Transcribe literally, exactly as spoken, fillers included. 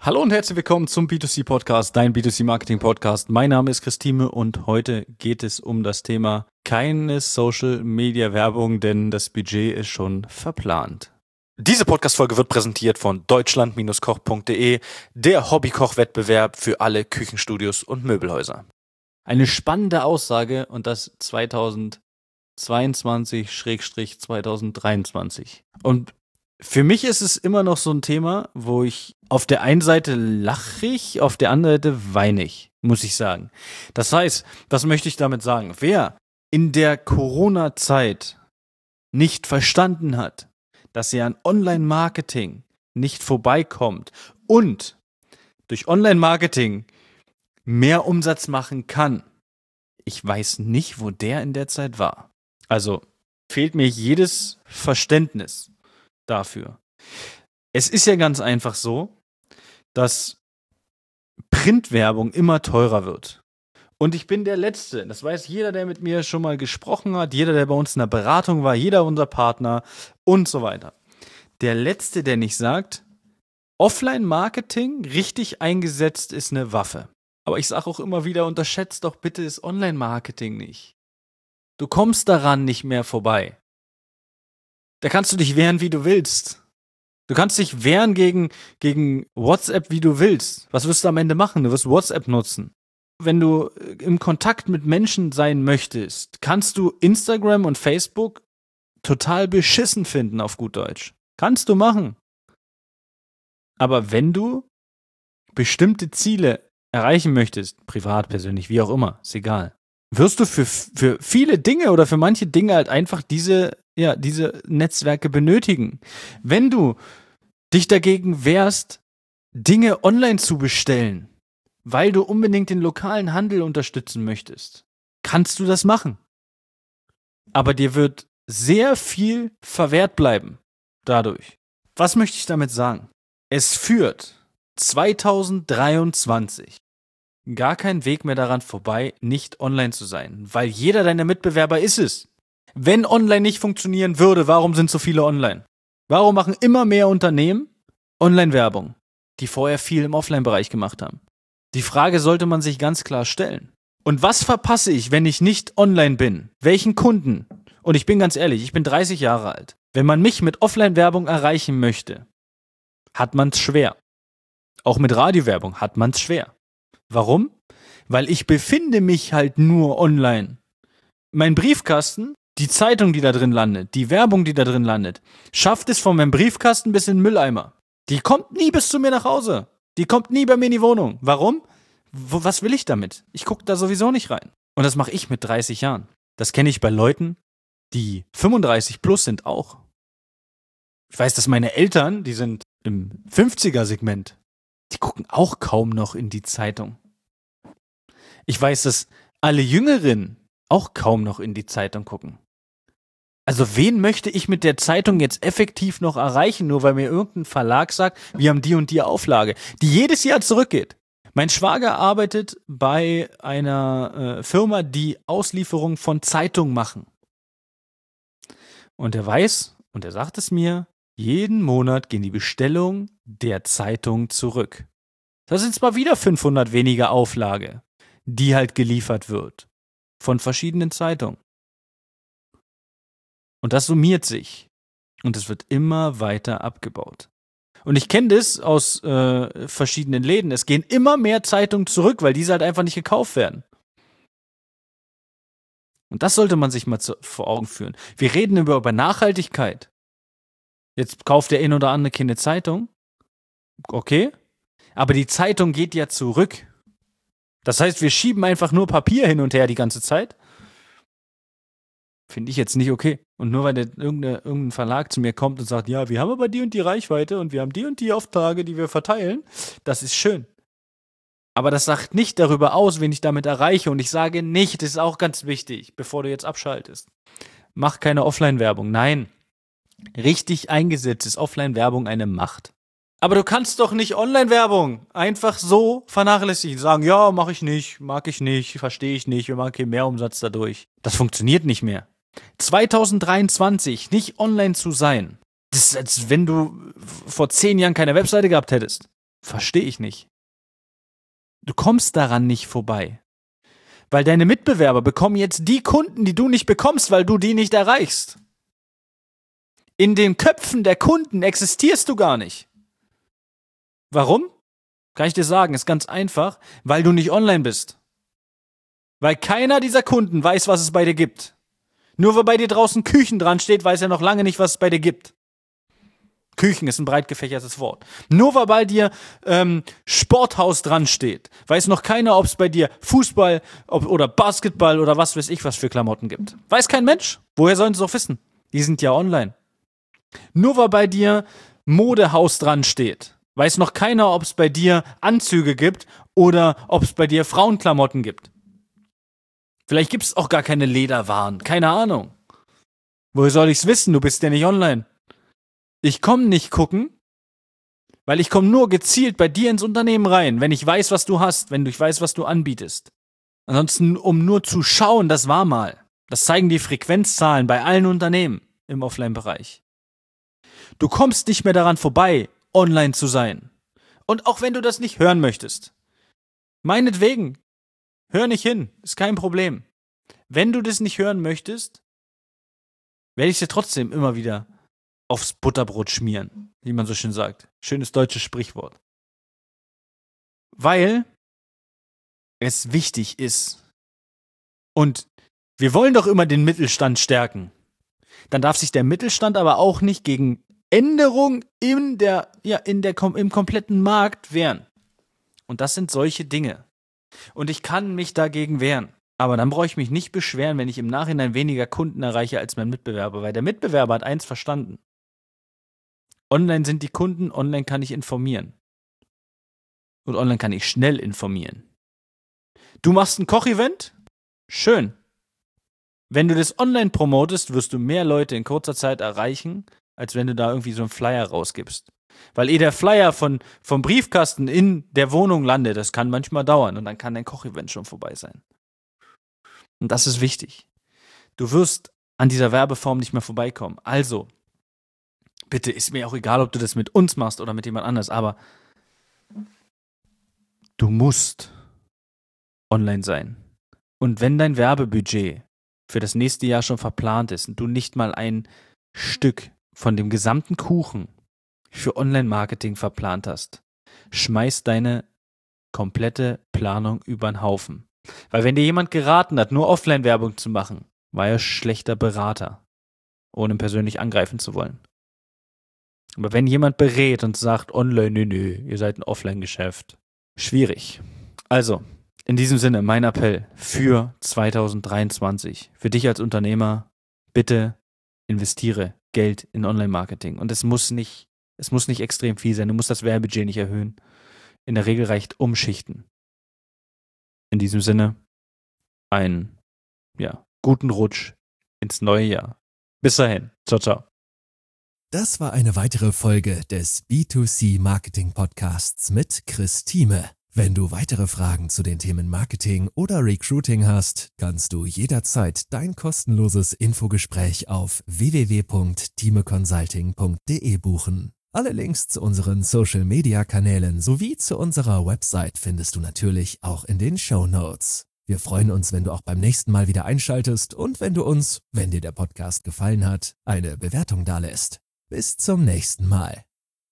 Hallo und herzlich willkommen zum B zwei C Podcast, dein B zwei C Marketing Podcast. Mein Name ist Christine und heute geht es um das Thema keine Social Media Werbung, denn das Budget ist schon verplant. Diese Podcast-Folge wird präsentiert von deutschland Koch punkt de, der Hobbykoch-Wettbewerb für alle Küchenstudios und Möbelhäuser. Eine spannende Aussage und das zweitausendzweiundzwanzig zweitausenddreiundzwanzig. Und für mich ist es immer noch so ein Thema, wo ich auf der einen Seite lache ich, auf der anderen Seite weine ich, muss ich sagen. Das heißt, was möchte ich damit sagen? Wer in der Corona-Zeit nicht verstanden hat, dass er an Online-Marketing nicht vorbeikommt und durch Online-Marketing mehr Umsatz machen kann, ich weiß nicht, wo der in der Zeit war. Also fehlt mir jedes Verständnis dafür. Es ist ja ganz einfach so, dass Printwerbung immer teurer wird. Und ich bin der Letzte, das weiß jeder, der mit mir schon mal gesprochen hat, jeder, der bei uns in der Beratung war, jeder unser Partner und so weiter. Der Letzte, der nicht sagt, Offline-Marketing richtig eingesetzt ist eine Waffe. Aber ich sage auch immer wieder, unterschätzt doch bitte das Online-Marketing nicht. Du kommst daran nicht mehr vorbei. Da kannst du dich wehren, wie du willst. Du kannst dich wehren gegen, gegen WhatsApp, wie du willst. Was wirst du am Ende machen? Du wirst WhatsApp nutzen. Wenn du im Kontakt mit Menschen sein möchtest, kannst du Instagram und Facebook total beschissen finden, auf gut Deutsch. Kannst du machen. Aber wenn du bestimmte Ziele erreichen möchtest, privat, persönlich, wie auch immer, ist egal, wirst du für, für viele Dinge oder für manche Dinge halt einfach diese, ja, diese Netzwerke benötigen. Wenn du dich dagegen wehrst, Dinge online zu bestellen, weil du unbedingt den lokalen Handel unterstützen möchtest, kannst du das machen. Aber dir wird sehr viel verwehrt bleiben dadurch. Was möchte ich damit sagen? Es führt zweitausenddreiundzwanzig gar kein Weg mehr daran vorbei, nicht online zu sein, weil jeder deiner Mitbewerber ist es. Wenn online nicht funktionieren würde, warum sind so viele online? Warum machen immer mehr Unternehmen Online-Werbung, die vorher viel im Offline-Bereich gemacht haben? Die Frage sollte man sich ganz klar stellen. Und was verpasse ich, wenn ich nicht online bin? Welchen Kunden? Und ich bin ganz ehrlich, ich bin dreißig Jahre alt. Wenn man mich mit Offline-Werbung erreichen möchte, hat man es schwer. Auch mit Radiowerbung hat man es schwer. Warum? Weil ich befinde mich halt nur online. Mein Briefkasten, die Zeitung, die da drin landet, die Werbung, die da drin landet, schafft es von meinem Briefkasten bis in den Mülleimer. Die kommt nie bis zu mir nach Hause. Die kommt nie bei mir in die Wohnung. Warum? W- was will ich damit? Ich gucke da sowieso nicht rein. Und das mache ich mit dreißig Jahren. Das kenne ich bei Leuten, die fünfunddreißig plus sind auch. Ich weiß, dass meine Eltern, die sind im fünfziger-Segment, die gucken auch kaum noch in die Zeitung. Ich weiß, dass alle Jüngeren auch kaum noch in die Zeitung gucken. Also wen möchte ich mit der Zeitung jetzt effektiv noch erreichen, nur weil mir irgendein Verlag sagt, wir haben die und die Auflage, die jedes Jahr zurückgeht. Mein Schwager arbeitet bei einer äh, Firma, die Auslieferung von Zeitungen machen. Und er weiß, und er sagt es mir, jeden Monat gehen die Bestellungen der Zeitung zurück. Das sind zwar wieder fünfhundert weniger Auflage, die halt geliefert wird von verschiedenen Zeitungen. Und das summiert sich. Und es wird immer weiter abgebaut. Und ich kenne das aus äh, verschiedenen Läden. Es gehen immer mehr Zeitungen zurück, weil diese halt einfach nicht gekauft werden. Und das sollte man sich mal zu, vor Augen führen. Wir reden über, über Nachhaltigkeit. Jetzt kauft der ein oder andere keine Zeitung. Okay. Aber die Zeitung geht ja zurück. Das heißt, wir schieben einfach nur Papier hin und her die ganze Zeit. Finde ich jetzt nicht okay. Und nur weil der, irgendein, irgendein Verlag zu mir kommt und sagt, ja, wir haben aber die und die Reichweite und wir haben die und die Aufträge, die wir verteilen, das ist schön. Aber das sagt nicht darüber aus, wen ich damit erreiche. Und ich sage nicht, das ist auch ganz wichtig, bevor du jetzt abschaltest. Mach keine Offline-Werbung. Nein. Richtig eingesetzt ist Offline-Werbung eine Macht. Aber du kannst doch nicht Online-Werbung einfach so vernachlässigen. Sagen, ja, mache ich nicht, mag ich nicht, verstehe ich nicht, wir machen keinen Mehrumsatz dadurch. Das funktioniert nicht mehr. zweitausenddreiundzwanzig nicht online zu sein, das ist, als wenn du vor zehn Jahren keine Webseite gehabt hättest. Verstehe ich nicht. Du kommst daran nicht vorbei. Weil deine Mitbewerber bekommen jetzt die Kunden, die du nicht bekommst, weil du die nicht erreichst. In den Köpfen der Kunden existierst du gar nicht. Warum? Kann ich dir sagen, ist ganz einfach, weil du nicht online bist. Weil keiner dieser Kunden weiß, was es bei dir gibt. Nur weil bei dir draußen Küchen dran steht, weiß er noch lange nicht, was es bei dir gibt. Küchen ist ein breit gefächertes Wort. Nur weil bei dir ähm, Sporthaus dran steht, weiß noch keiner, ob es bei dir Fußball ob, oder Basketball oder was weiß ich was für Klamotten gibt. Weiß kein Mensch. Woher sollen sie es auch wissen? Die sind ja online. Nur weil bei dir Modehaus dran steht, weiß noch keiner, ob es bei dir Anzüge gibt oder ob es bei dir Frauenklamotten gibt. Vielleicht gibt es auch gar keine Lederwaren. Keine Ahnung. Woher soll ich's wissen? Du bist ja nicht online. Ich komme nicht gucken, weil ich komme nur gezielt bei dir ins Unternehmen rein, wenn ich weiß, was du hast, wenn ich weiß, was du anbietest. Ansonsten, um nur zu schauen, das war mal. Das zeigen die Frequenzzahlen bei allen Unternehmen im Offline-Bereich. Du kommst nicht mehr daran vorbei, online zu sein. Und auch wenn du das nicht hören möchtest, meinetwegen, hör nicht hin, ist kein Problem. Wenn du das nicht hören möchtest, werde ich es dir trotzdem immer wieder aufs Butterbrot schmieren, wie man so schön sagt. Schönes deutsches Sprichwort. Weil es wichtig ist. Und wir wollen doch immer den Mittelstand stärken. Dann darf sich der Mittelstand aber auch nicht gegen Änderungen in der, ja, in der, im kompletten Markt wehren. Und das sind solche Dinge. Und ich kann mich dagegen wehren. Aber dann brauche ich mich nicht beschweren, wenn ich im Nachhinein weniger Kunden erreiche als mein Mitbewerber. Weil der Mitbewerber hat eins verstanden. Online sind die Kunden, online kann ich informieren. Und online kann ich schnell informieren. Du machst ein Kochevent? Schön. Wenn du das online promotest, wirst du mehr Leute in kurzer Zeit erreichen, als wenn du da irgendwie so einen Flyer rausgibst. Weil eh der Flyer von, vom Briefkasten in der Wohnung landet, das kann manchmal dauern und dann kann dein Kochevent schon vorbei sein. Und das ist wichtig. Du wirst an dieser Werbeform nicht mehr vorbeikommen. Also, bitte, ist mir auch egal, ob du das mit uns machst oder mit jemand anders, aber du musst online sein. Und wenn dein Werbebudget für das nächste Jahr schon verplant ist und du nicht mal ein Stück von dem gesamten Kuchen für Online-Marketing verplant hast, schmeiß deine komplette Planung über den Haufen. Weil wenn dir jemand geraten hat, nur Offline-Werbung zu machen, war er schlechter Berater, ohne ihn persönlich angreifen zu wollen. Aber wenn jemand berät und sagt, online, nö, nö, ihr seid ein Offline-Geschäft, schwierig. Also, in diesem Sinne, mein Appell für zwanzig dreiundzwanzig, für dich als Unternehmer, bitte investiere Geld in Online-Marketing. Und es muss nicht, es muss nicht extrem viel sein, du musst das Werbebudget nicht erhöhen. In der Regel reicht umschichten. In diesem Sinne, einen ja, guten Rutsch ins neue Jahr. Bis dahin. Ciao, ciao. Das war eine weitere Folge des B zwei C Marketing Podcasts mit Chris Thieme. Wenn du weitere Fragen zu den Themen Marketing oder Recruiting hast, kannst du jederzeit dein kostenloses Infogespräch auf w w w punkt thieme consulting punkt d e buchen. Alle Links zu unseren Social-Media-Kanälen sowie zu unserer Website findest du natürlich auch in den Shownotes. Wir freuen uns, wenn du auch beim nächsten Mal wieder einschaltest und wenn du uns, wenn dir der Podcast gefallen hat, eine Bewertung dalässt. Bis zum nächsten Mal.